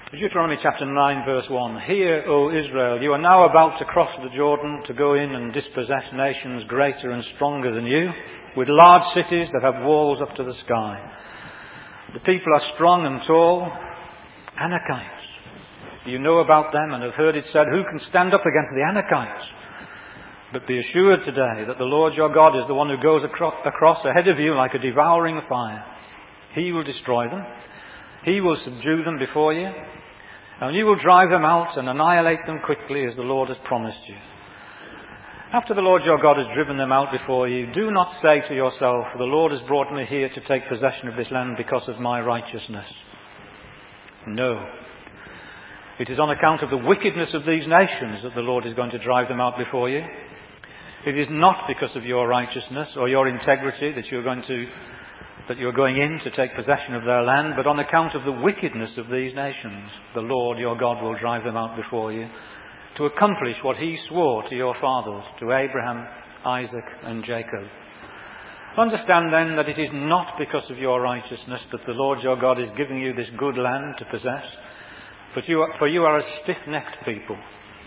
Deuteronomy chapter 9 verse 1. Hear, O Israel, you are now about to cross the Jordan to go in and dispossess nations greater and stronger than you, with large cities that have walls up to the sky. The people are strong and tall, Anakites. You know about them and have heard it said, who can stand up against the Anakites? But be assured today that the Lord your God is the one who goes across ahead of you like a devouring fire. He will destroy them. He will subdue them before you, and you will drive them out and annihilate them quickly as the Lord has promised you. After the Lord your God has driven them out before you, do not say to yourself, the Lord has brought me here to take possession of this land because of my righteousness. No. It is on account of the wickedness of these nations that the Lord is going to drive them out before you. It is not because of your righteousness or your integrity that you're going in to take possession of their land, but on account of the wickedness of these nations, the Lord your God will drive them out before you, to accomplish what he swore to your fathers, to Abraham, Isaac, and Jacob. Understand then that it is not because of your righteousness that the Lord your God is giving you this good land to possess, for you are a stiff-necked people.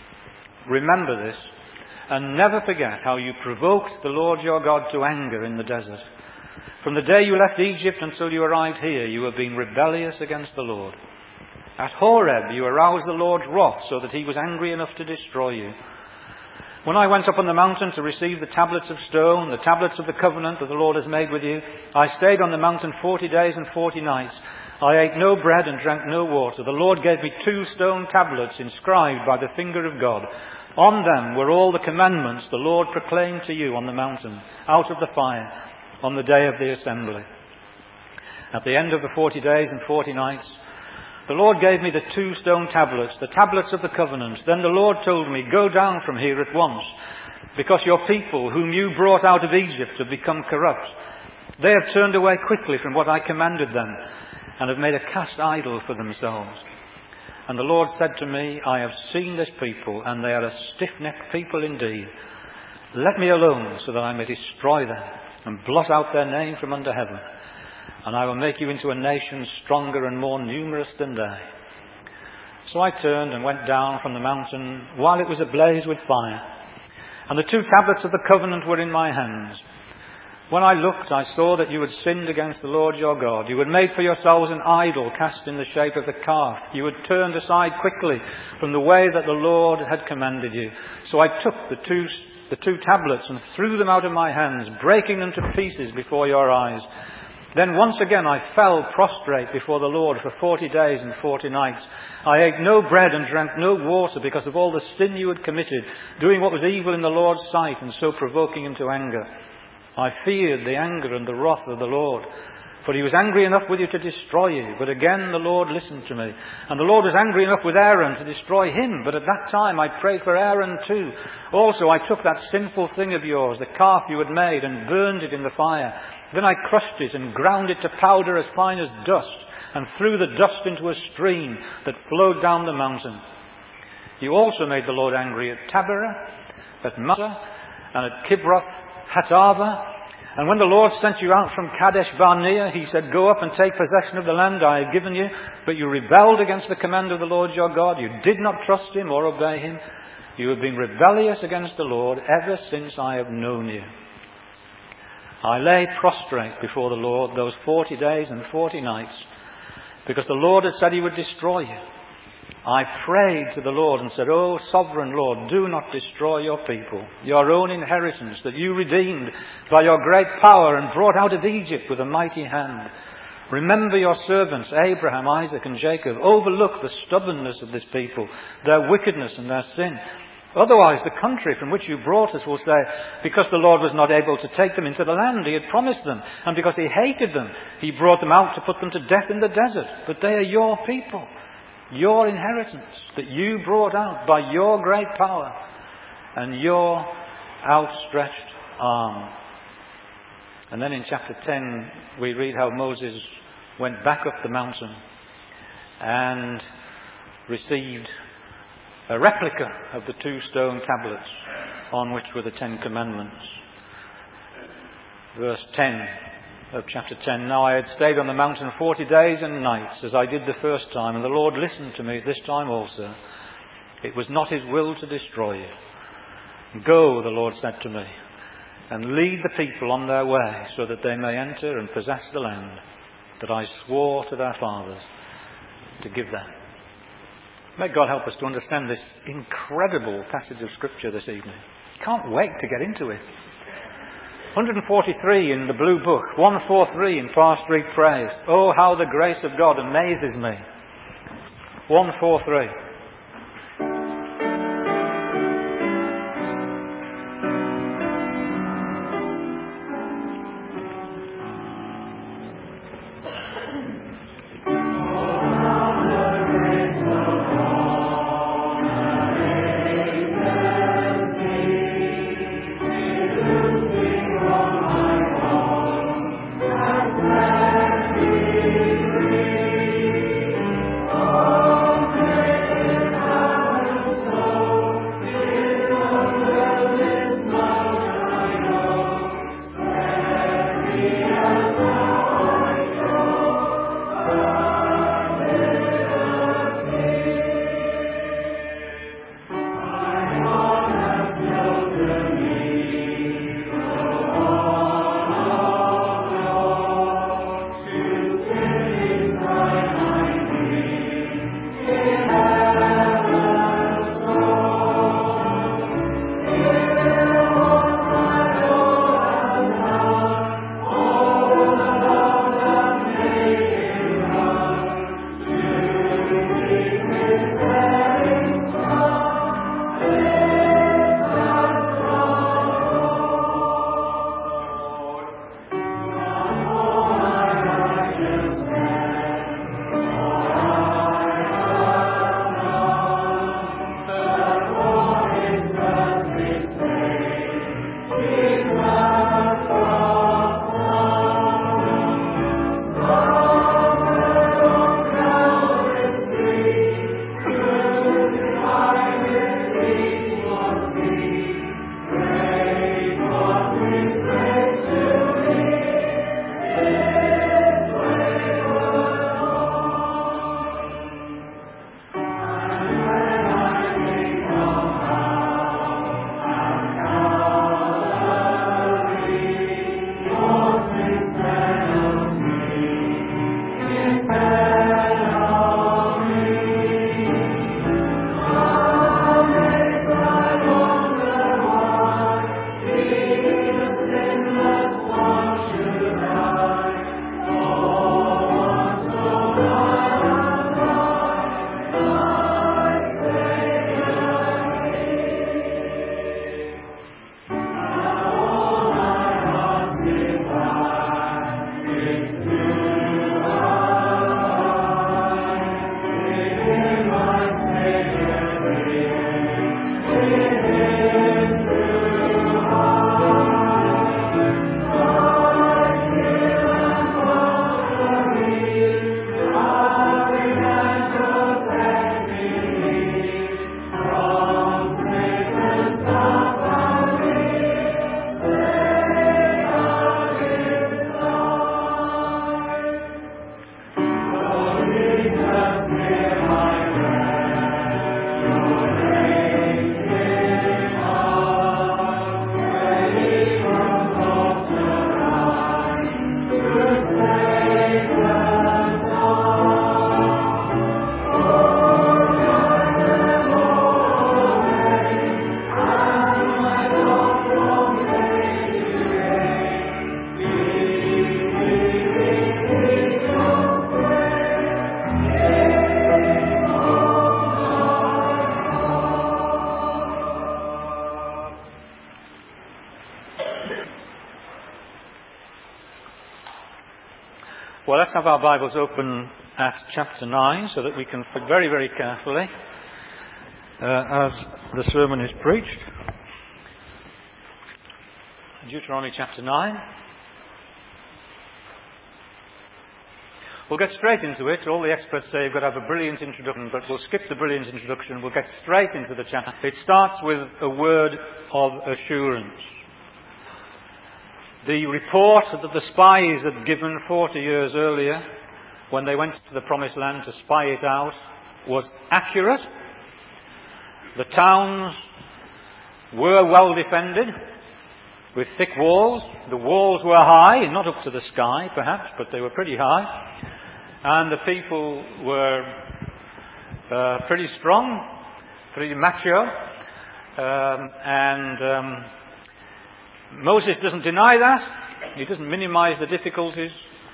Remember this, and never forget how you provoked the Lord your God to anger in the desert. From the day you left Egypt until you arrived here, you have been rebellious against the Lord. At Horeb you aroused the Lord's wrath so that he was angry enough to destroy you. When I went up on the mountain to receive the tablets of stone, the tablets of the covenant that the Lord has made with you, I stayed on the mountain 40 days and 40 nights. I ate no bread and drank no water. The Lord gave me 2 stone tablets inscribed by the finger of God. On them were all the commandments the Lord proclaimed to you on the mountain, out of the fire, on the day of the assembly. At the end of the 40 days and 40 nights, the Lord gave me the 2 stone tablets, the tablets of the covenant. Then the Lord told me, go down from here at once, because your people, whom you brought out of Egypt, have become corrupt. They have turned away quickly from what I commanded them, and have made a cast idol for themselves. And the Lord said to me, I have seen this people, and they are a stiff-necked people indeed. Let me alone, so that I may destroy them, and blot out their name from under heaven. And I will make you into a nation stronger and more numerous than they. So I turned and went down from the mountain while it was ablaze with fire. And the 2 tablets of the covenant were in my hands. When I looked, I saw that you had sinned against the Lord your God. You had made for yourselves an idol cast in the shape of a calf. You had turned aside quickly from the way that the Lord had commanded you. So I took the two tablets and threw them out of my hands, breaking them to pieces before your eyes. Then once again I fell prostrate before the Lord for 40 days and 40 nights. I ate no bread and drank no water because of all the sin you had committed, doing what was evil in the Lord's sight and so provoking him to anger. I feared the anger and the wrath of the Lord, for he was angry enough with you to destroy you. But again the Lord listened to me. And the Lord was angry enough with Aaron to destroy him. But at that time I prayed for Aaron too. Also I took that sinful thing of yours, the calf you had made, and burned it in the fire. Then I crushed it and ground it to powder as fine as dust, and threw the dust into a stream that flowed down the mountain. You also made the Lord angry at Taberah, at Massah, and at Kibroth Hattaavah. And when the Lord sent you out from Kadesh Barnea, he said, go up and take possession of the land I have given you. But you rebelled against the command of the Lord your God. You did not trust him or obey him. You have been rebellious against the Lord ever since I have known you. I lay prostrate before the Lord those 40 days and 40 nights, because the Lord had said he would destroy you. I prayed to the Lord and said, O sovereign Lord, do not destroy your people, your own inheritance, that you redeemed by your great power and brought out of Egypt with a mighty hand. Remember your servants, Abraham, Isaac, and Jacob. Overlook the stubbornness of this people, their wickedness and their sin. Otherwise, the country from which you brought us will say, because the Lord was not able to take them into the land he had promised them, and because he hated them, he brought them out to put them to death in the desert. But they are your people, your inheritance, that you brought out by your great power and your outstretched arm. And then in chapter 10, we read how Moses went back up the mountain and received a replica of the 2 stone tablets on which were the 10 Commandments. Verse 10, of chapter 10. Now I had stayed on the mountain 40 days and nights, as I did the first time, and the Lord listened to me this time also. It was not his will to destroy you. Go, the Lord said to me, and lead the people on their way, so that they may enter and possess the land that I swore to their fathers to give them. May God help us to understand this incredible passage of Scripture this evening. Can't wait to get into it. 143 in the Blue Book, 143 in Far Street Praise. Oh, how the grace of God amazes me. 143. Well, let's have our Bibles open at chapter 9 so that we can look very, very carefully as the sermon is preached. Deuteronomy chapter 9. We'll get straight into it. All the experts say you've got to have a brilliant introduction, but we'll skip the brilliant introduction. We'll get straight into the chapter. It starts with a word of assurance. The report that the spies had given 40 years earlier, when they went to the Promised Land to spy it out, was accurate. The towns were well defended, with thick walls. The walls were high, not up to the sky perhaps, but they were pretty high. And the people were pretty strong, pretty macho. Moses doesn't deny that. He doesn't minimize the difficulties.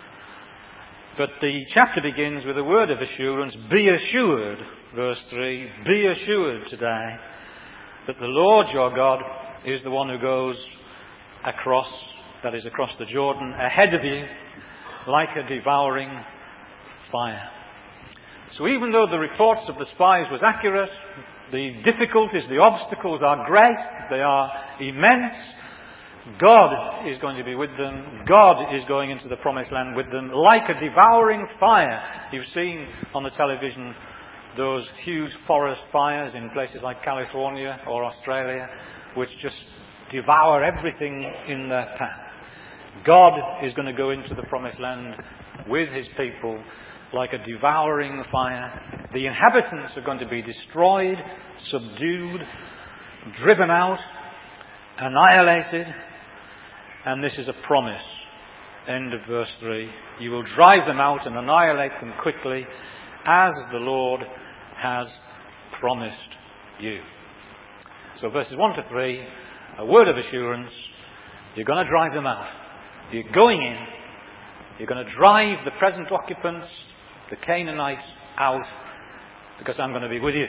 But the chapter begins with a word of assurance. Be assured, verse 3, be assured today that the Lord your God is the one who goes across, that is across the Jordan, ahead of you like a devouring fire. So even though the reports of the spies was accurate, the difficulties, the obstacles are great, they are immense, God is going to be with them. God is going into the Promised Land with them like a devouring fire. You've seen on the television those huge forest fires in places like California or Australia, which just devour everything in their path. God is going to go into the Promised Land with his people like a devouring fire. The inhabitants are going to be destroyed, subdued, driven out, annihilated. And this is a promise. End of verse 3. You will drive them out and annihilate them quickly, as the Lord has promised you. So verses 1 to 3, a word of assurance. You're going to drive them out. You're going in. You're going to drive the present occupants, the Canaanites, out, because I'm going to be with you.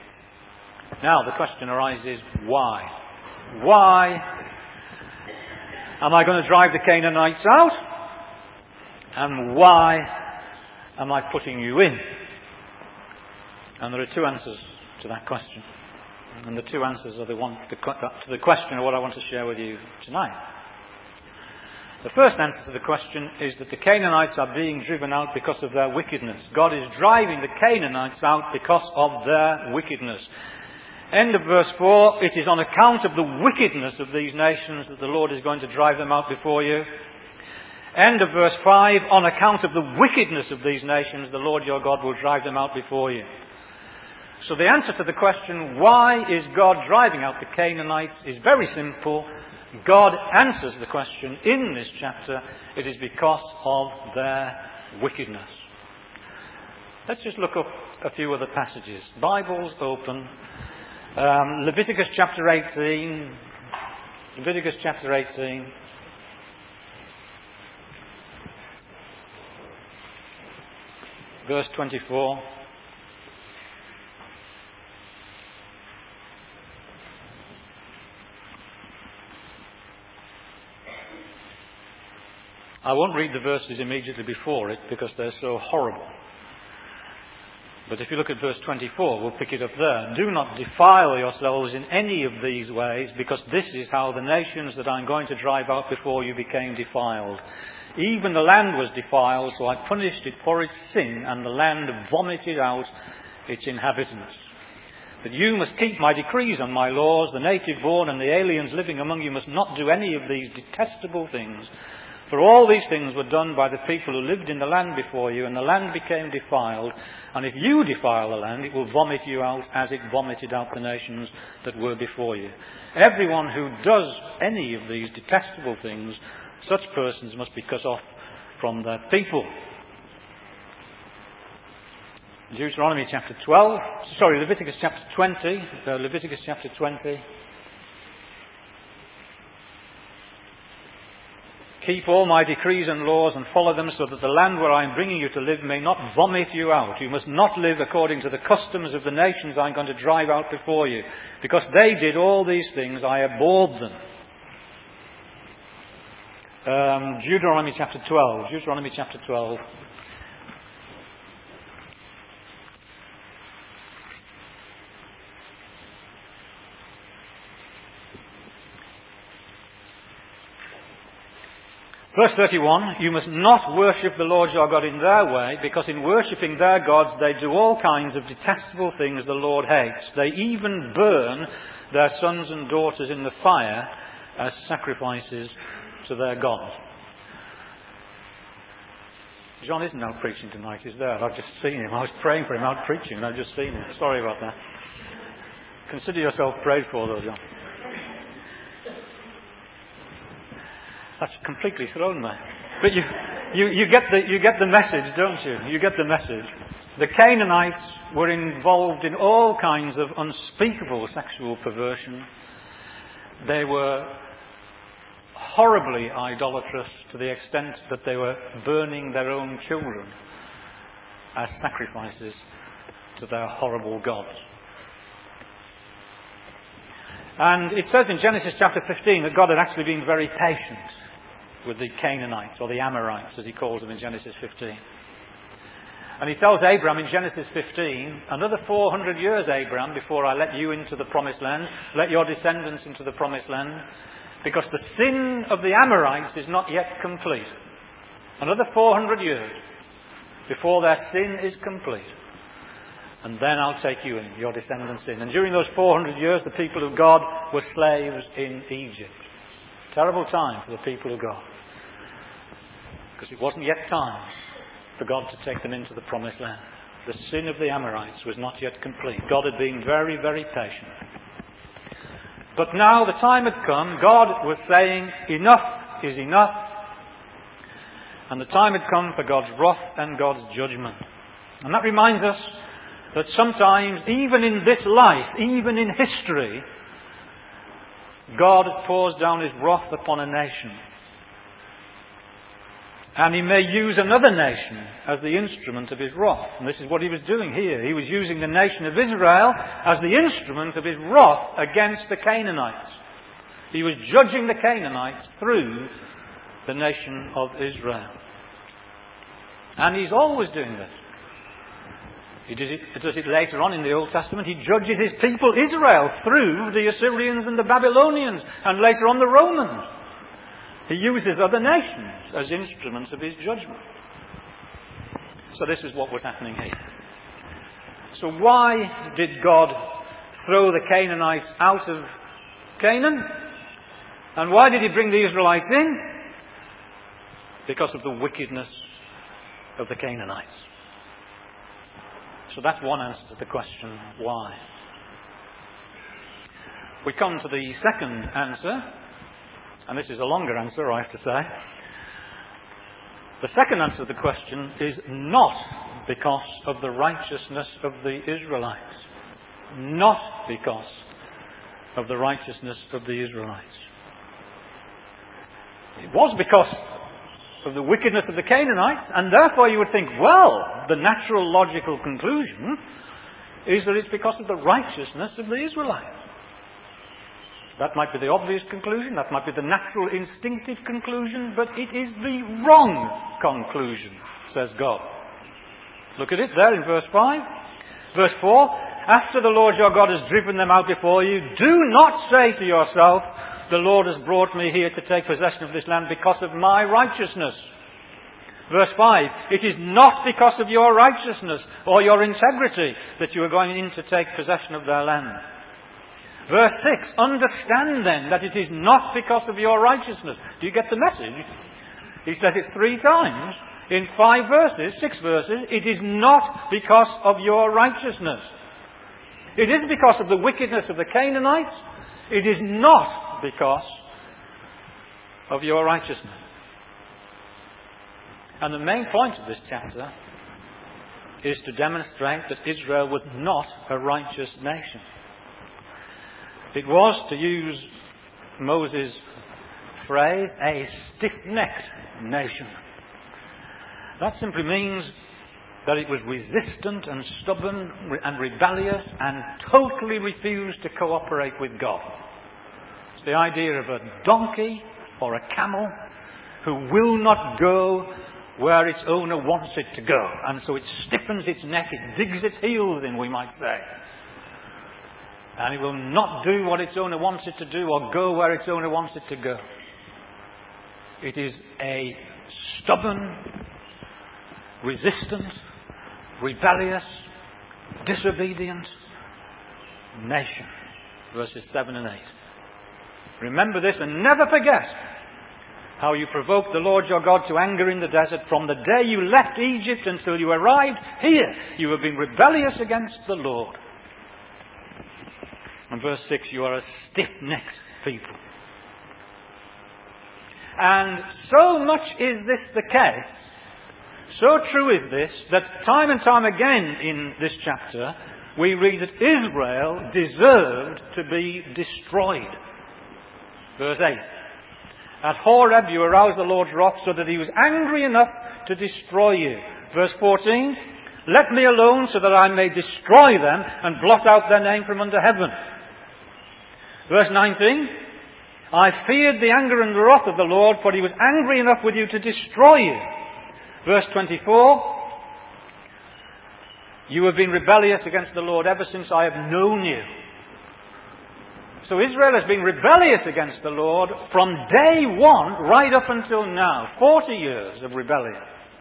Now the question arises, why? Why am I going to drive the Canaanites out? And why am I putting you in? And there are two answers to that question. And the two answers are to the question of what I want to share with you tonight. The first answer to the question is that the Canaanites are being driven out because of their wickedness. God is driving the Canaanites out because of their wickedness. End of verse 4, it is on account of the wickedness of these nations that the Lord is going to drive them out before you. End of verse 5, on account of the wickedness of these nations, the Lord your God will drive them out before you. So the answer to the question, why is God driving out the Canaanites, is very simple. God answers the question in this chapter. It is because of their wickedness. Let's just look up a few other passages. Bibles open. Leviticus chapter 18. Leviticus chapter 18. Verse 24. I won't read the verses immediately before it because they're so horrible. But if you look at verse 24, we'll pick it up there. Do not defile yourselves in any of these ways, because this is how the nations that I'm going to drive out before you became defiled. Even the land was defiled, so I punished it for its sin, and the land vomited out its inhabitants. But you must keep my decrees and my laws. The native born and the aliens living among you must not do any of these detestable things. For all these things were done by the people who lived in the land before you, and the land became defiled. And if you defile the land, it will vomit you out as it vomited out the nations that were before you. Everyone who does any of these detestable things, such persons must be cut off from their people. Leviticus chapter 20. Leviticus chapter 20. Keep all my decrees and laws and follow them, so that the land where I am bringing you to live may not vomit you out. You must not live according to the customs of the nations I am going to drive out before you. Because they did all these things, I abhorred them. Deuteronomy chapter 12. Deuteronomy chapter 12. Verse 31, you must not worship the Lord your God in their way, because in worshipping their gods they do all kinds of detestable things the Lord hates. They even burn their sons and daughters in the fire as sacrifices to their gods. John isn't out preaching tonight, he's there. I've just seen him. I was praying for him out preaching and I've just seen him. Sorry about that. Consider yourself prayed for though, John. That's completely thrown me. But you get the message, don't you? You get the message. The Canaanites were involved in all kinds of unspeakable sexual perversion. They were horribly idolatrous to the extent that they were burning their own children as sacrifices to their horrible gods. And it says in Genesis chapter 15 that God had actually been very patient with the Canaanites, or the Amorites as he calls them in Genesis 15. And he tells Abraham in Genesis 15, another 400 years, Abraham, before I let you into the promised land, let your descendants into the promised land, because the sin of the Amorites is not yet complete. Another 400 years before their sin is complete. And then I'll take you in, your descendants in. And during those 400 years, the people of God were slaves in Egypt. Terrible time for the people of God. Because it wasn't yet time for God to take them into the promised land. The sin of the Amorites was not yet complete. God had been very, very patient. But now the time had come. God was saying, enough is enough. And the time had come for God's wrath and God's judgment. And that reminds us that sometimes, even in this life, even in history, God pours down his wrath upon a nation. And he may use another nation as the instrument of his wrath. And this is what he was doing here. He was using the nation of Israel as the instrument of his wrath against the Canaanites. He was judging the Canaanites through the nation of Israel. And he's always doing this. He does it later on in the Old Testament. He judges his people Israel through the Assyrians and the Babylonians, and later on the Romans. He uses other nations as instruments of his judgment. So this is what was happening here. So why did God throw the Canaanites out of Canaan? And why did he bring the Israelites in? Because of the wickedness of the Canaanites. So that's one answer to the question, why? We come to the second answer, and this is a longer answer, I have to say. The second answer to the question is not because of the righteousness of the Israelites. Not because of the righteousness of the Israelites. It was because of the wickedness of the Canaanites, and therefore you would think, well, the natural logical conclusion is that it's because of the righteousness of the Israelites. That might be the obvious conclusion, that might be the natural instinctive conclusion, but it is the wrong conclusion, says God. Look at it there in verse 5. Verse 4, after the Lord your God has driven them out before you, do not say to yourself, the Lord has brought me here to take possession of this land because of my righteousness. Verse 5, it is not because of your righteousness or your integrity that you are going in to take possession of their land. Verse 6, understand then that it is not because of your righteousness. Do you get the message? He says it 3 times in 5 verses, 6 verses. It is not because of your righteousness. It is because of the wickedness of the Canaanites. It is not because of your righteousness. And the main point of this chapter is to demonstrate that Israel was not a righteous nation. It was, to use Moses' phrase, a stiff-necked nation. That simply means that it was resistant and stubborn and rebellious and totally refused to cooperate with God. It's the idea of a donkey or a camel who will not go where its owner wants it to go. And so it stiffens its neck, it digs its heels in, we might say. And it will not do what its owner wants it to do or go where its owner wants it to go. It is a stubborn, resistant, rebellious, disobedient nation. Verses 7 and 8. Remember this and never forget how you provoked the Lord your God to anger in the desert. From the day you left Egypt until you arrived here, you have been rebellious against the Lord. And verse 6, you are a stiff-necked people. And so much is this the case, so true is this, that time and time again in this chapter, we read that Israel deserved to be destroyed. Verse 8. At Horeb you aroused the Lord's wrath so that he was angry enough to destroy you. Verse 14. Let me alone so that I may destroy them and blot out their name from under heaven. Verse 19. I feared the anger and the wrath of the Lord, for he was angry enough with you to destroy you. Verse 24. You have been rebellious against the Lord ever since I have known you. So Israel has been rebellious against the Lord from day one right up until now. 40 years of rebellion.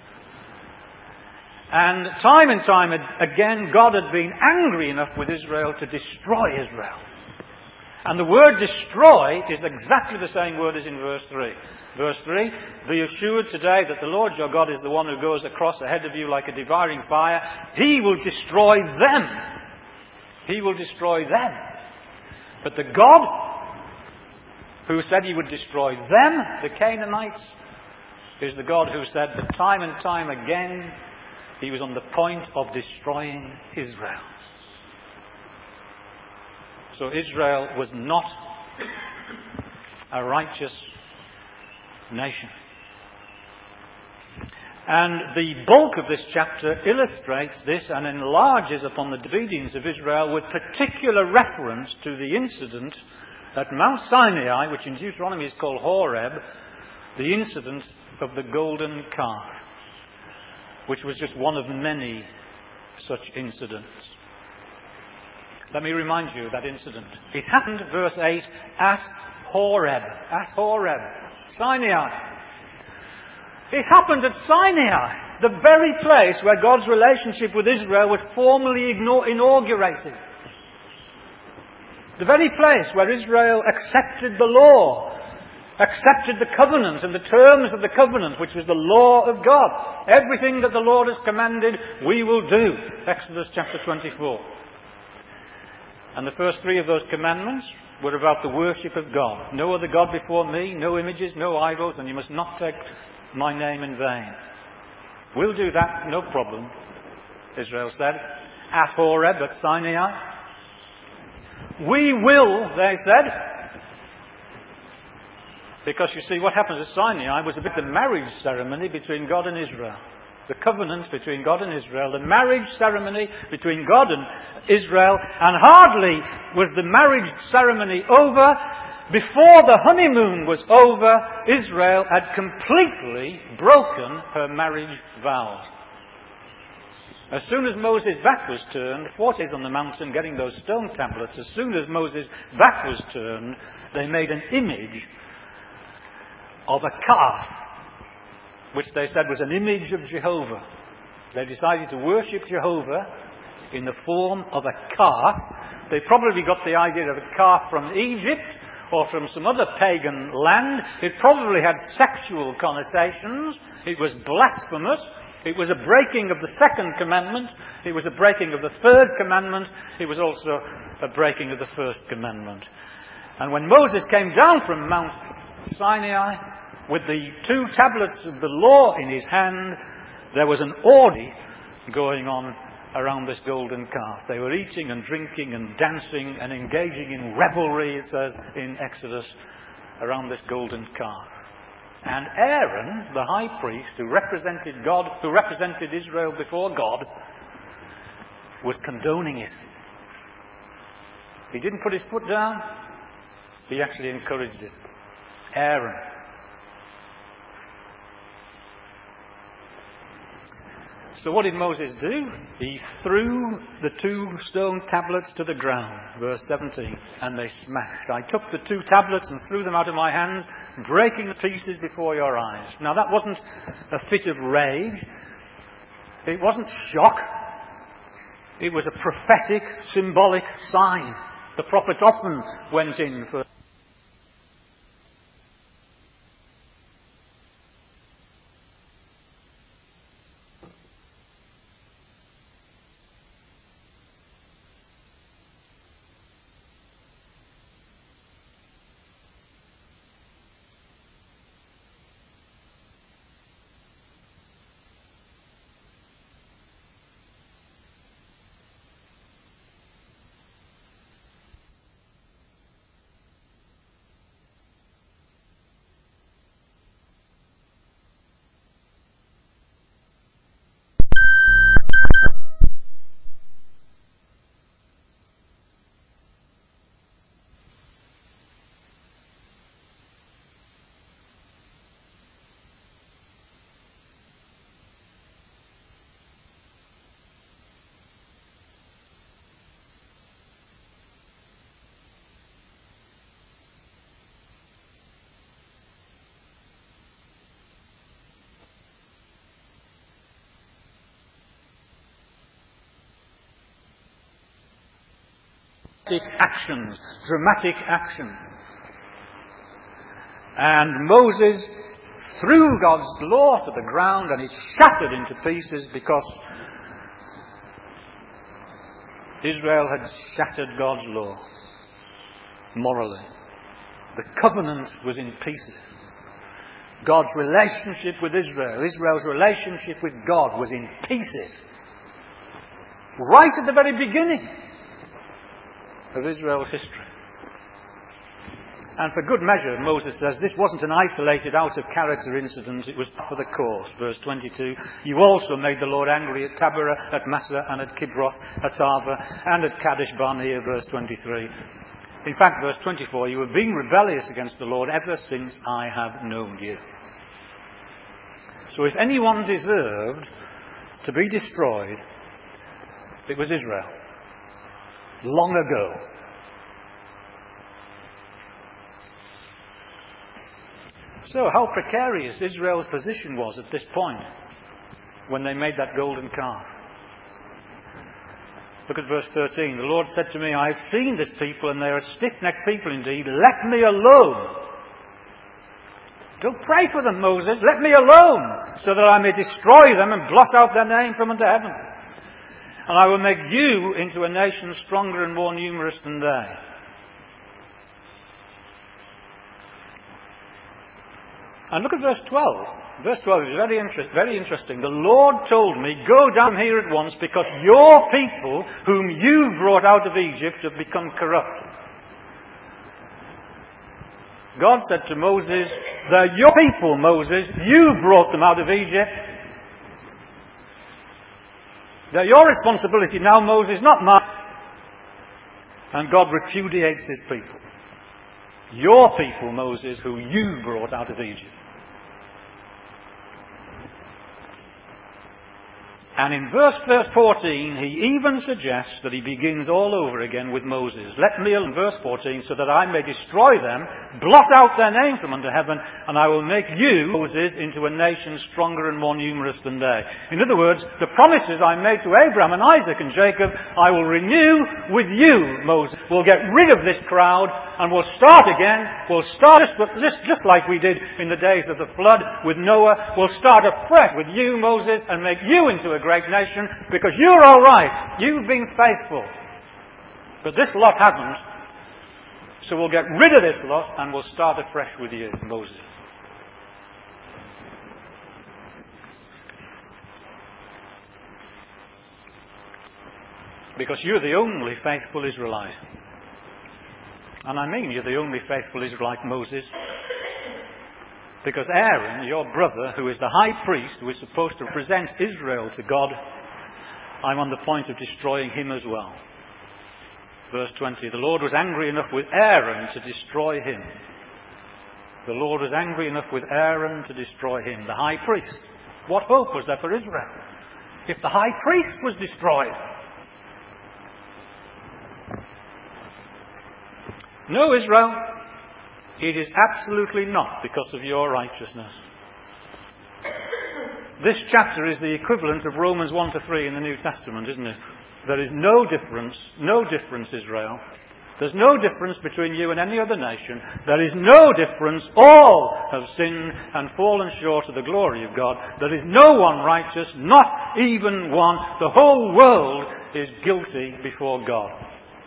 And time again, God had been angry enough with Israel to destroy Israel. And the word destroy is exactly the same word as in verse 3. Verse 3, be assured today that the Lord your God is the one who goes across ahead of you like a devouring fire. He will destroy them. He will destroy them. But the God who said he would destroy them, the Canaanites, is the God who said that time and time again he was on the point of destroying Israel. So Israel was not a righteous nation. And the bulk of this chapter illustrates this and enlarges upon the disobedience of Israel with particular reference to the incident at Mount Sinai, which in Deuteronomy is called Horeb, the incident of the golden calf, which was just one of many such incidents. Let me remind you of that incident. It happened, verse 8, at Horeb. At Horeb. Sinai. It happened at Sinai, the very place where God's relationship with Israel was formally inaugurated. The very place where Israel accepted the law, accepted the covenant and the terms of the covenant, which was the law of God. Everything that the Lord has commanded, we will do. Exodus chapter 24. And the first three of those commandments were about the worship of God. No other God before me, no images, no idols, and you must not take my name in vain. We'll do that, no problem, Israel said, at Horeb, at Sinai. We will, they said, because you see, what happens at Sinai was a bit of the marriage ceremony between God and Israel. The covenant between God and Israel, the marriage ceremony between God and Israel, and hardly was the marriage ceremony over before the honeymoon was over, Israel had completely broken her marriage vows. As soon as Moses' back was turned, 40 on the mountain getting those stone tablets, as soon as Moses' back was turned, they made an image of a calf, which they said was an image of Jehovah. They decided to worship Jehovah in the form of a calf. They probably got the idea of a calf from Egypt or from some other pagan land. It probably had sexual connotations. It was blasphemous. It was a breaking of the second commandment. It was a breaking of the third commandment. It was also a breaking of the first commandment. And when Moses came down from Mount Sinai with the 2 tablets of the law in his hand, there was an orgy going on around this golden calf. They were eating and drinking and dancing and engaging in revelry, it says in Exodus, around this golden calf. And Aaron, the high priest, who represented God, who represented Israel before God, was condoning it. He didn't put his foot down. He actually encouraged it. Aaron. So what did Moses do? He threw the 2 stone tablets to the ground, verse 17, and they smashed. I took the 2 tablets and threw them out of my hands, breaking the pieces before your eyes. Now that wasn't a fit of rage. It wasn't shock. It was a prophetic, symbolic sign. The prophets often went in for actions, dramatic action. And Moses threw God's law to the ground and it shattered into pieces because Israel had shattered God's law morally. The covenant was in pieces. God's relationship with Israel, Israel's relationship with God was in pieces. Right at the very beginning of Israel's history. And for good measure, Moses says, this wasn't an isolated, out-of-character incident, it was for the course. Verse 22, you also made the Lord angry at Taberah, at Massah, and at Kibroth, at Arva, and at Kadesh Barnea, verse 23. In fact, verse 24, you have been rebellious against the Lord ever since I have known you. So if anyone deserved to be destroyed, it was Israel. Long ago. So how precarious Israel's position was at this point when they made that golden calf. Look at verse 13. The Lord said to me, I have seen this people and they are a stiff-necked people indeed. Let me alone. Don't pray for them, Moses. Let me alone so that I may destroy them and blot out their name from under heaven. And I will make you into a nation stronger and more numerous than they. And look at verse 12. Verse 12 is very interesting. The Lord told me, go down here at once because your people whom you brought out of Egypt have become corrupt. God said to Moses, they're your people, Moses. You brought them out of Egypt. They're your responsibility now, Moses, not mine. And God repudiates his people. Your people, Moses, who you brought out of Egypt. And in verse 14, he even suggests that he begins all over again with Moses. Let me, in verse 14, so that I may destroy them, blot out their name from under heaven, and I will make you, Moses, into a nation stronger and more numerous than they. In other words, the promises I made to Abraham and Isaac and Jacob, I will renew with you, Moses. We'll get rid of this crowd, and we'll start again. We'll start just like we did in the days of the flood with Noah. We'll start afresh with you, Moses, and make you into a great nation, because you're all right. You've been faithful. But this lot haven't. So we'll get rid of this lot and we'll start afresh with you, Moses. Because you're the only faithful Israelite. And I mean you're the only faithful Israelite, Moses. Because Aaron, your brother, who is the high priest, who is supposed to represent Israel to God, I'm on the point of destroying him as well. Verse 20, the Lord was angry enough with Aaron to destroy him. The Lord was angry enough with Aaron to destroy him, the high priest. What hope was there for Israel if the high priest was destroyed? No, Israel. It is absolutely not because of your righteousness. This chapter is the equivalent of Romans 1-3 in the New Testament, isn't it? There is no difference, Israel. There's no difference between you and any other nation. There is no difference. All have sinned and fallen short of the glory of God. There is no one righteous, not even one. The whole world is guilty before God.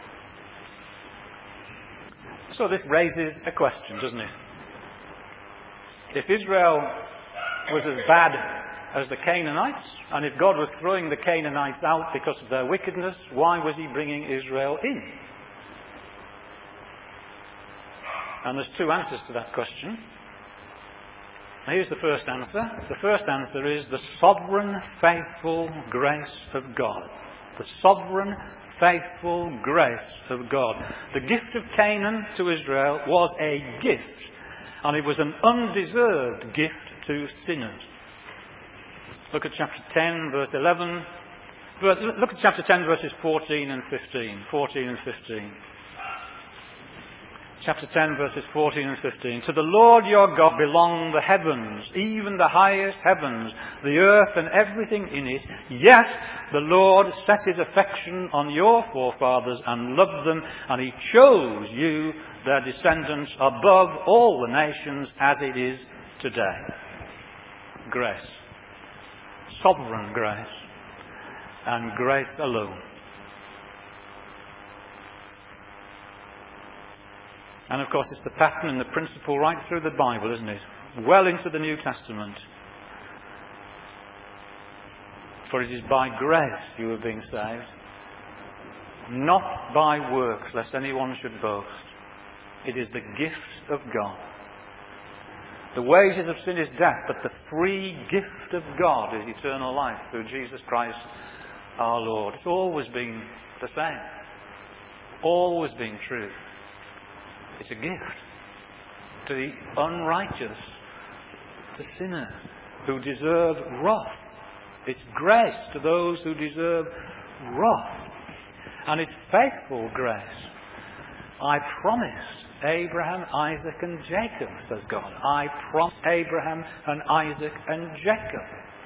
So this raises a question, doesn't it? If Israel was as bad as the Canaanites, and if God was throwing the Canaanites out because of their wickedness, why was he bringing Israel in? And there's two answers to that question. Here's the first answer. The first answer is the sovereign, faithful grace of God. The sovereign, faithful grace of God. The gift of Canaan to Israel was a gift, and it was an undeserved gift to sinners. Look at chapter 10, verse 11. Look at chapter 10, verses 14 and 15. 14 and 15. chapter 10, verses 14 and 15. To the Lord your God belong the heavens, even the highest heavens, the earth and everything in it. Yet the Lord set his affection on your forefathers and loved them, and he chose you, their descendants, above all the nations as it is today. Grace. Sovereign grace. And grace alone. And of course it's the pattern and the principle right through the Bible, isn't it? Well into the New Testament. For it is by grace you are being saved, not by works, lest anyone should boast. It is the gift of God. The wages of sin is death, but the free gift of God is eternal life through Jesus Christ our Lord. It's always been the same. Always been true. It's a gift to the unrighteous, to sinners who deserve wrath. It's grace to those who deserve wrath. And it's faithful grace. I promised Abraham, Isaac and Jacob, says God. I promised Abraham and Isaac and Jacob.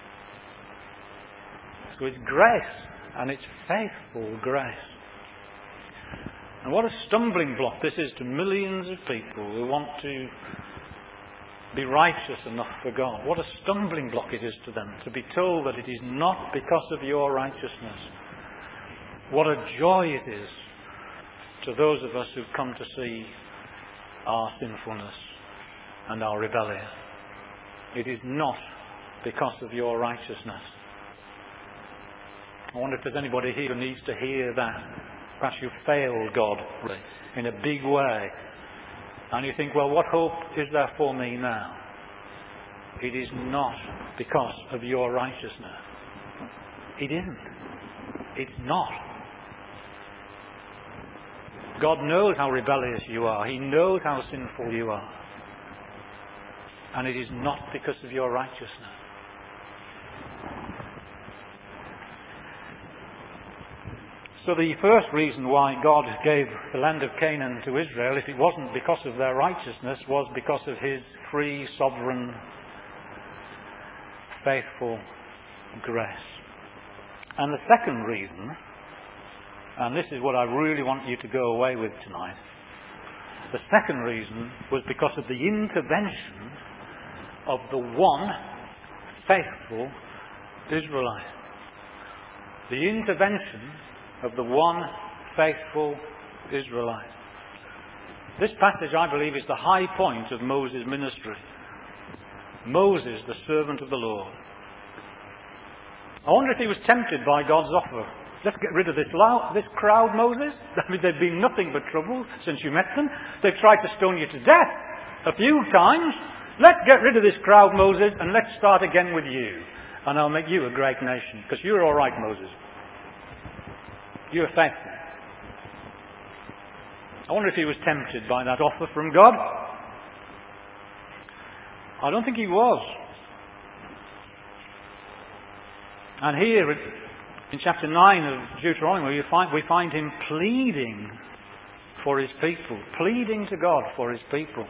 So it's grace, and it's faithful grace. And what a stumbling block this is to millions of people who want to be righteous enough for God. What a stumbling block it is to them to be told that it is not because of your righteousness. What a joy it is to those of us who've come to see our sinfulness and our rebellion. It is not because of your righteousness. I wonder if there's anybody here who needs to hear that. Perhaps you failed God in a big way. And you think, well, what hope is there for me now? It is not because of your righteousness. It isn't. It's not. God knows how rebellious you are. He knows how sinful you are. And it is not because of your righteousness. So the first reason why God gave the land of Canaan to Israel, if it wasn't because of their righteousness, was because of his free, sovereign, faithful grace. And the second reason, and this is what I really want you to go away with tonight, the second reason was because of the intervention of the one faithful Israelite. The intervention of the one faithful Israelite. This passage, I believe, is the high point of Moses' ministry. Moses, the servant of the Lord. I wonder if he was tempted by God's offer. Let's get rid of this crowd, Moses. I mean, they've been nothing but trouble since you met them. They've tried to stone you to death a few times. Let's get rid of this crowd, Moses, and let's start again with you. And I'll make you a great nation. Because you're all right, Moses. You're faithful. I wonder if he was tempted by that offer from God. I don't think he was. And here in chapter 9 of Deuteronomy we find him pleading for his people. Pleading to God for his people.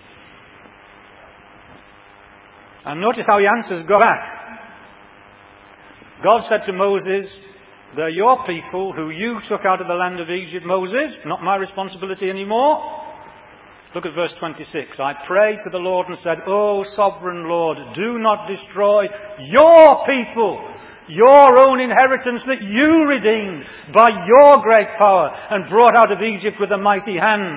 And notice how he answers God back. God said to Moses, they're your people who you took out of the land of Egypt, Moses. Not my responsibility anymore. Look at verse 26. I prayed to the Lord and said, O sovereign Lord, do not destroy your people, your own inheritance that you redeemed by your great power and brought out of Egypt with a mighty hand.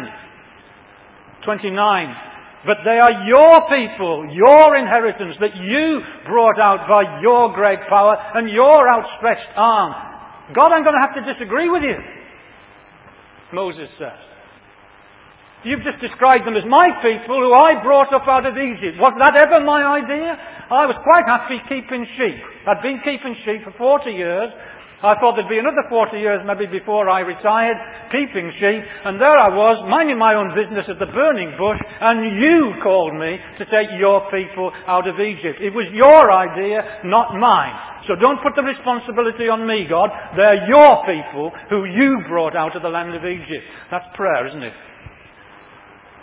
29. But they are your people, your inheritance that you brought out by your great power and your outstretched arm. God, I'm going to have to disagree with you, Moses said. You've just described them as my people who I brought up out of Egypt. Was that ever my idea? I was quite happy keeping sheep. I'd been keeping sheep for 40 years. I thought there'd be another 40 years maybe before I retired, keeping sheep, and there I was, minding my own business at the burning bush, and you called me to take your people out of Egypt. It was your idea, not mine. So don't put the responsibility on me, God. They're your people who you brought out of the land of Egypt. That's prayer, isn't it?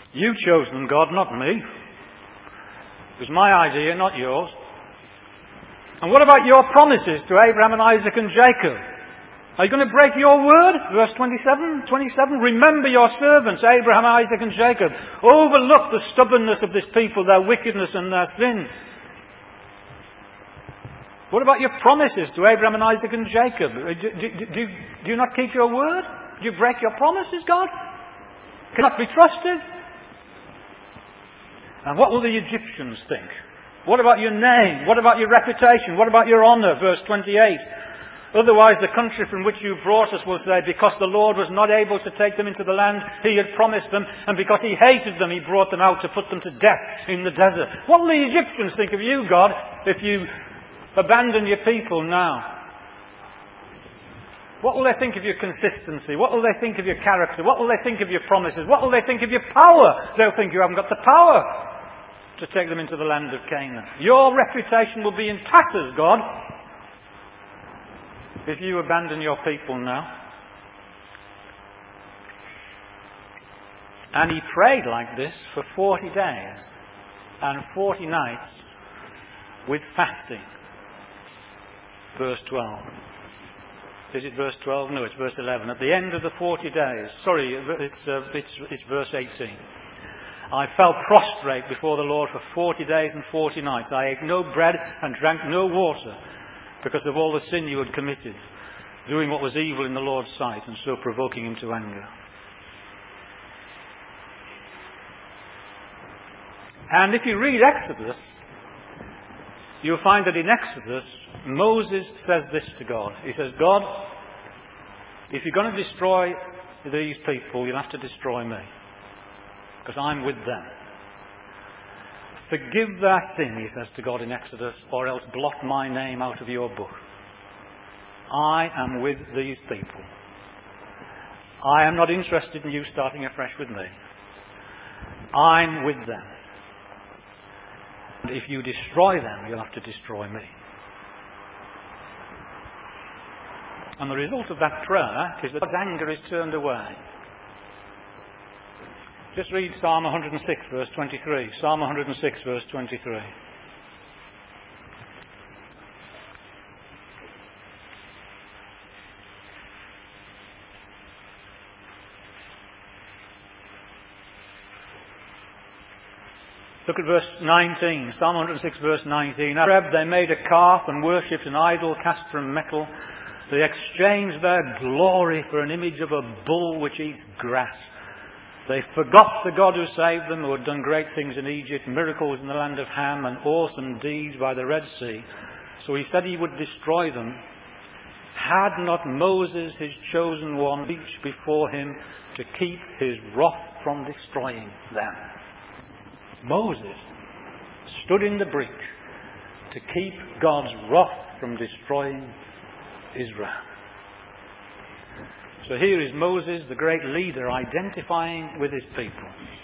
You chose them, God, not me. It was my idea, not yours. And what about your promises to Abraham and Isaac and Jacob? Are you going to break your word? Verse 27. Remember your servants, Abraham, Isaac and Jacob. Overlook the stubbornness of this people, their wickedness and their sin. What about your promises to Abraham and Isaac and Jacob? Do you not keep your word? Do you break your promises, God? Cannot be trusted? And what will the Egyptians think? What about your name? What about your reputation? What about your honour? Verse 28. Otherwise the country from which you brought us will say, because the Lord was not able to take them into the land he had promised them, and because he hated them, he brought them out to put them to death in the desert. What will the Egyptians think of you, God, if you abandon your people now? What will they think of your consistency? What will they think of your character? What will they think of your promises? What will they think of your power? They'll think you haven't got the power to take them into the land of Canaan. Your reputation will be in tatters, God, if you abandon your people now. And he prayed like this for 40 days and 40 nights with fasting. Verse 12. Is it verse 12? No, it's verse 11. At the end of the 40 days, it's verse 18. I fell prostrate before the Lord for 40 days and 40 nights. I ate no bread and drank no water because of all the sin you had committed, doing what was evil in the Lord's sight and so provoking him to anger. And if you read Exodus, you'll find that in Exodus, Moses says this to God. He says, God, if you're going to destroy these people, you'll have to destroy me, because I'm with them. Forgive their sin, he says to God in Exodus, or else blot my name out of your book. I am with these people. I am not interested in you starting afresh with me. I'm with them. And if you destroy them, you'll have to destroy me. And the result of that prayer is that God's anger is turned away. Just read Psalm 106, verse 23. Psalm 106, verse 23. Look at verse 19. Psalm 106, verse 19. At Horeb they made a calf and worshipped an idol cast from metal. They exchanged their glory for an image of a bull which eats grass. They forgot the God who saved them, who had done great things in Egypt, miracles in the land of Ham, and awesome deeds by the Red Sea. So he said he would destroy them. Had not Moses, his chosen one, reached before him to keep his wrath from destroying them. Moses stood in the breach to keep God's wrath from destroying Israel. So here is Moses, the great leader, identifying with his people.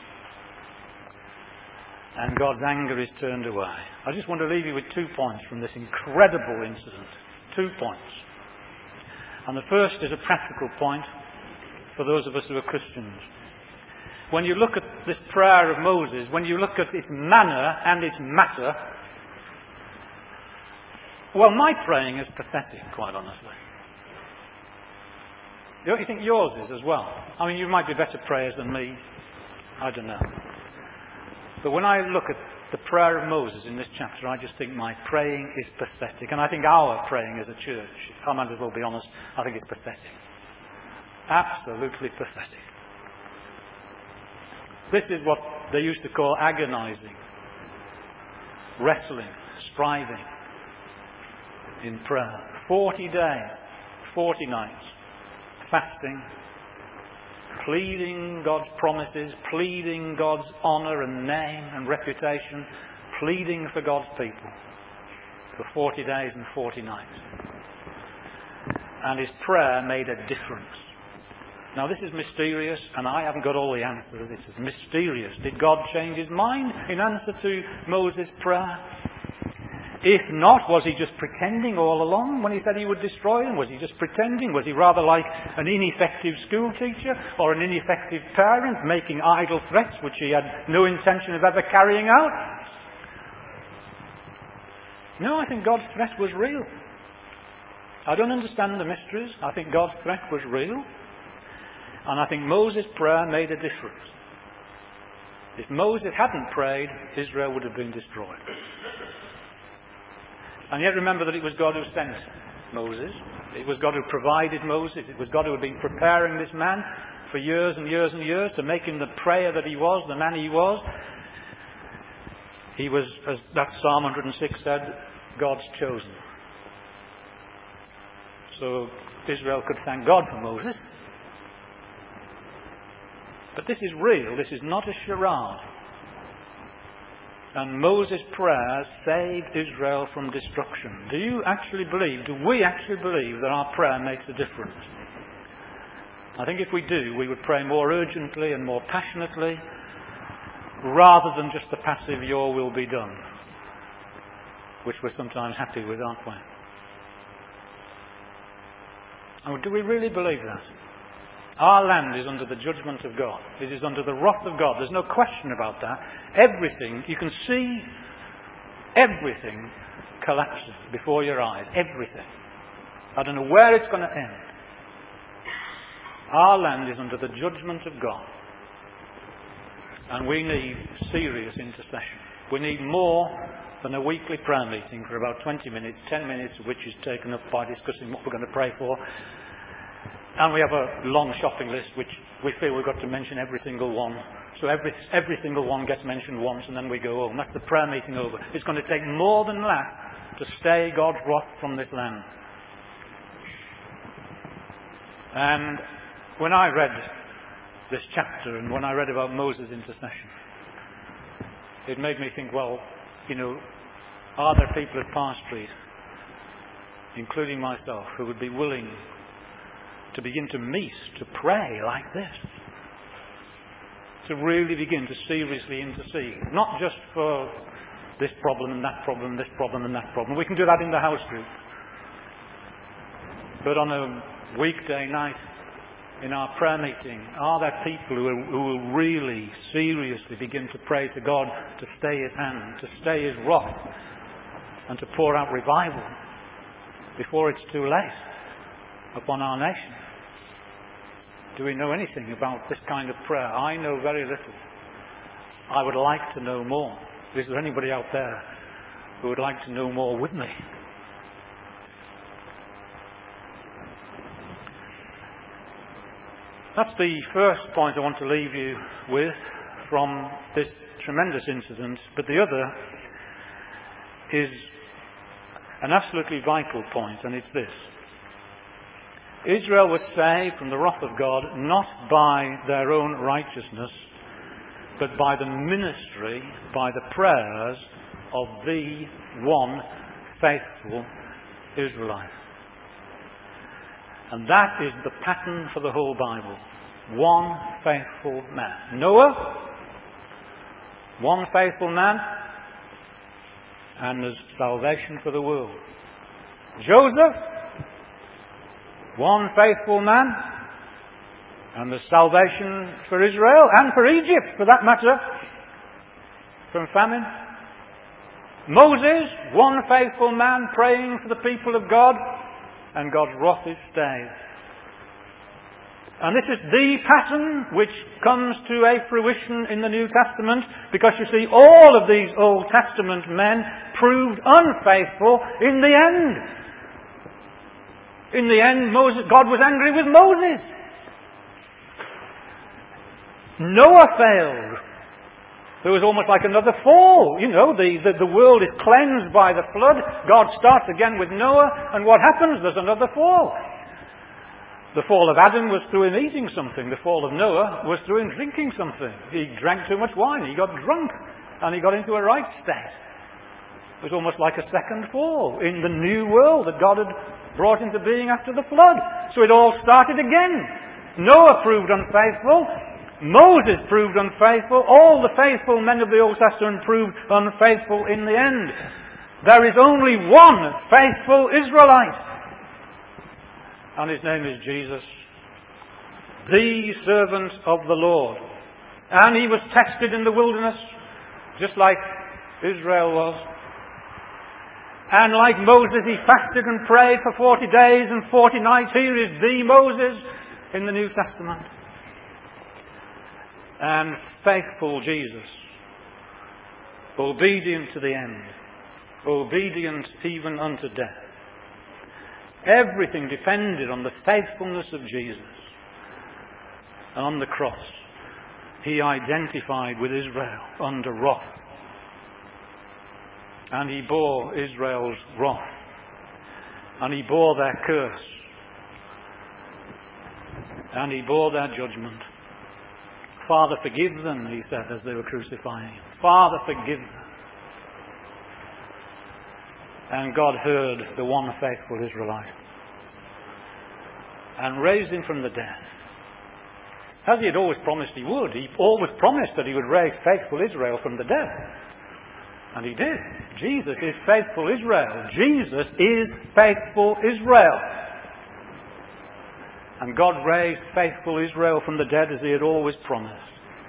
And God's anger is turned away. I just want to leave you with 2 points from this incredible incident. 2 points. And the first is a practical point for those of us who are Christians. When you look at this prayer of Moses, when you look at its manner and its matter, well, my praying is pathetic, quite honestly. Don't you think yours is as well? I mean, you might be better prayers than me. I don't know. But when I look at the prayer of Moses in this chapter, I just think my praying is pathetic. And I think our praying as a church, I might as well be honest, I think it's pathetic. Absolutely pathetic. This is what they used to call agonizing, wrestling, striving in prayer. 40 days, 40 nights, fasting, pleading God's promises, pleading God's honour and name and reputation, pleading for God's people for 40 days and 40 nights. And his prayer made a difference. Now this is mysterious, and I haven't got all the answers. It's mysterious. Did God change his mind in answer to Moses' prayer? If not, was he just pretending all along when he said he would destroy them? Was he just pretending? Was he rather like an ineffective school teacher or an ineffective parent making idle threats which he had no intention of ever carrying out? No, I think God's threat was real. I don't understand the mysteries. I think God's threat was real. And I think Moses' prayer made a difference. If Moses hadn't prayed, Israel would have been destroyed. And yet remember that it was God who sent Moses. It was God who provided Moses. It was God who had been preparing this man for years and years and years to make him the prayer that he was, the man he was. He was, as that Psalm 106 said, God's chosen. So Israel could thank God for Moses. But this is real. This is not a charade. And Moses' prayers saved Israel from destruction. Do we actually believe that our prayer makes a difference? I think if we do, we would pray more urgently and more passionately, rather than just the passive, your will be done, which we're sometimes happy with, aren't we? Oh, do we really believe that? Our land is under the judgment of God. It is under the wrath of God. There's no question about that. Everything, you can see everything collapsing before your eyes. Everything. I don't know where it's going to end. Our land is under the judgment of God. And we need serious intercession. We need more than a weekly prayer meeting for about 20 minutes, 10 minutes of which is taken up by discussing what we're going to pray for. And we have a long shopping list which we feel we've got to mention every single one. So every single one gets mentioned once and then we go home. That's the prayer meeting over. It's going to take more than that to stay God's wrath from this land. And when I read this chapter and when I read about Moses' intercession, it made me think, well, are there people at Parr Street, including myself, who would be willing to begin to meet, to pray like this? To really begin to seriously intercede. Not just for this problem and that problem, this problem and that problem. We can do that in the house group. But on a weekday night, in our prayer meeting, are there people who will really, seriously begin to pray to God to stay His hand, to stay His wrath, and to pour out revival before it's too late upon our nation? Do we know anything about this kind of prayer? I know very little. I would like to know more. Is there anybody out there who would like to know more with me? That's the first point I want to leave you with from this tremendous incident. But the other is an absolutely vital point, and it's this. Israel was saved from the wrath of God not by their own righteousness, but by the ministry, by the prayers of the one faithful Israelite. And that is the pattern for the whole Bible. One faithful man. Noah, one faithful man, and there's salvation for the world. Joseph, one faithful man, and there's salvation for Israel and for Egypt, for that matter, from famine. Moses, one faithful man praying for the people of God, and God's wrath is stayed. And this is the pattern which comes to a fruition in the New Testament, because you see, all of these Old Testament men proved unfaithful in the end. In the end, God was angry with Moses. Noah failed. There was almost like another fall. The world is cleansed by the flood. God starts again with Noah, and what happens? There's another fall. The fall of Adam was through him eating something. The fall of Noah was through him drinking something. He drank too much wine. He got drunk, and he got into a right state. It was almost like a second fall in the new world that God had brought into being after the flood. So it all started again. Noah proved unfaithful. Moses proved unfaithful. All the faithful men of the Old Testament proved unfaithful in the end. There is only one faithful Israelite. And his name is Jesus, the servant of the Lord. And he was tested in the wilderness, just like Israel was. And like Moses, he fasted and prayed for 40 days and 40 nights. Here is the Moses in the New Testament. And faithful Jesus, obedient to the end, obedient even unto death. Everything depended on the faithfulness of Jesus. And on the cross, he identified with Israel under wrath. And he bore Israel's wrath. And he bore their curse. And he bore their judgment. Father, forgive them, he said as they were crucifying him. Father, forgive them. And God heard the one faithful Israelite and raised him from the dead. As he had always promised he would. He always promised that he would raise faithful Israel from the dead. And he did. Jesus is faithful Israel. Jesus is faithful Israel. And God raised faithful Israel from the dead as he had always promised.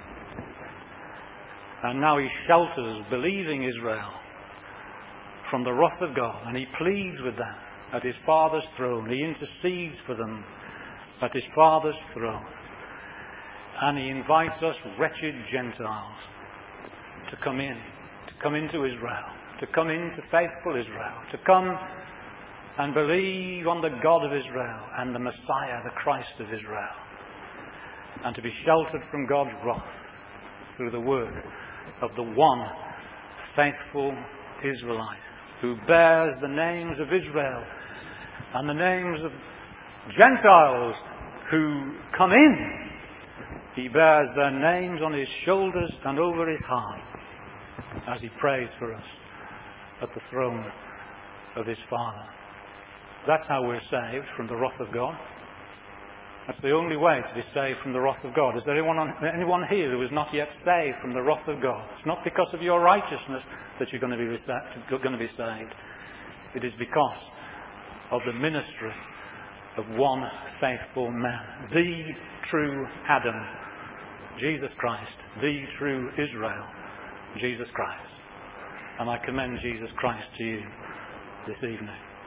And now he shelters believing Israel from the wrath of God. And he pleads with them at his Father's throne. He intercedes for them at his Father's throne. And he invites us wretched Gentiles to come in. To come into Israel. To come into faithful Israel. To come and believe on the God of Israel and the Messiah, the Christ of Israel. And to be sheltered from God's wrath through the work of the one faithful Israelite who bears the names of Israel and the names of Gentiles who come in. He bears their names on his shoulders and over his heart as he prays for us at the throne of his Father. That's how we're saved from the wrath of God. That's the only way to be saved from the wrath of God. Is there anyone here who is not yet saved from the wrath of God? It's not because of your righteousness that you're going to be saved. It is because of the ministry of one faithful man, the true Adam, Jesus Christ, the true Israel, Jesus Christ. And I commend Jesus Christ to you this evening.